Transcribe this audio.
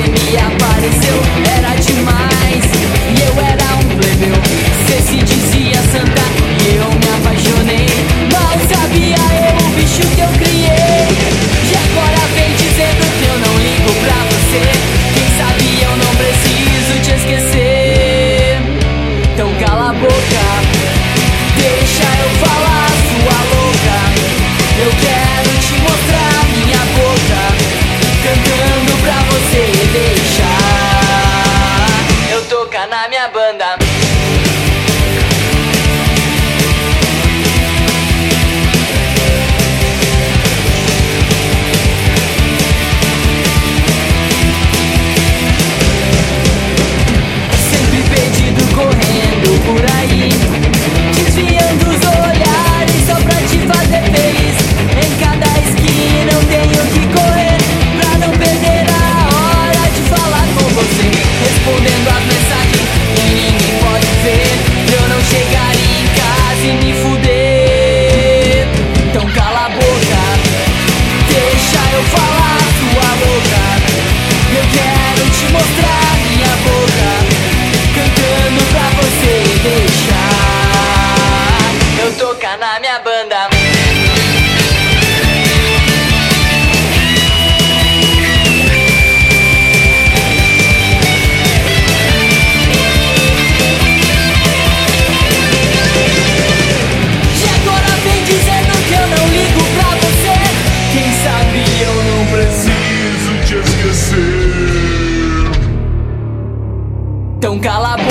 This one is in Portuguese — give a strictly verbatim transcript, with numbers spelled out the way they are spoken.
me apareceu, era demais. E eu era um plebeu, cê se dizia santa e eu me apaixonei. Mal sabia eu o bicho que eu criei. E agora vem dizendo que eu não ligo pra você. Quem sabe eu não preciso te esquecer. Então cala a boca, deixa eu falar, sua louca. Eu quero te mostrar minha boca, cantando pra você deixar eu tocar na minha banda. Sempre perdido, correndo por aí, desviando os olhares só pra te fazer feliz. Em cada esquina eu tenho que correr pra não perder a hora de falar com você, respondendo as mensagens que ninguém pode ver, pra eu não chegar em casa e me fuder. Então cala a boca, deixa eu falar, sua louca. Eu quero te mostrar minha boca, cantando pra você deixar eu tocar na minha banda. E agora vem dizendo que eu não ligo pra você. Quem sabe eu não preciso te esquecer. Então cala a